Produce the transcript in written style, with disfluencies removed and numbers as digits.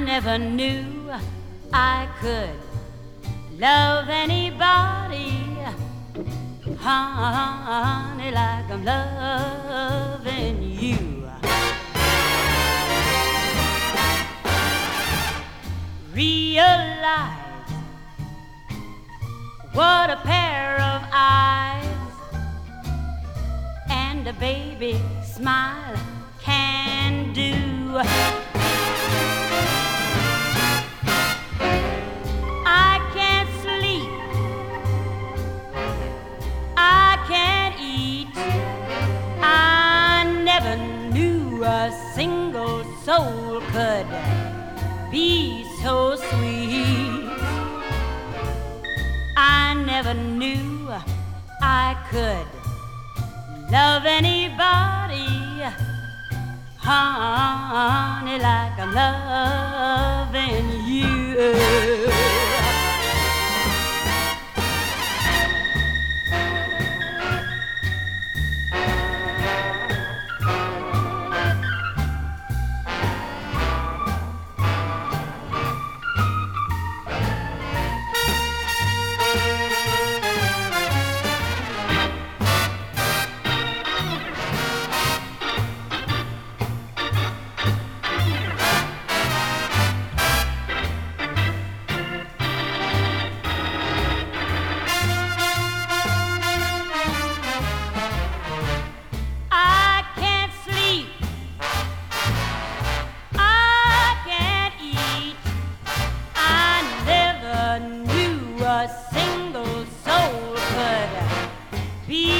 never knew I could love anybody, honey, like I'm loving you. Realize what a pair of eyes and a baby smile can do. I can't sleep, I can't eat, I never knew a single soul could be so sweet. I never knew I could love anybody, honey, like I'm loving you. A single soul could be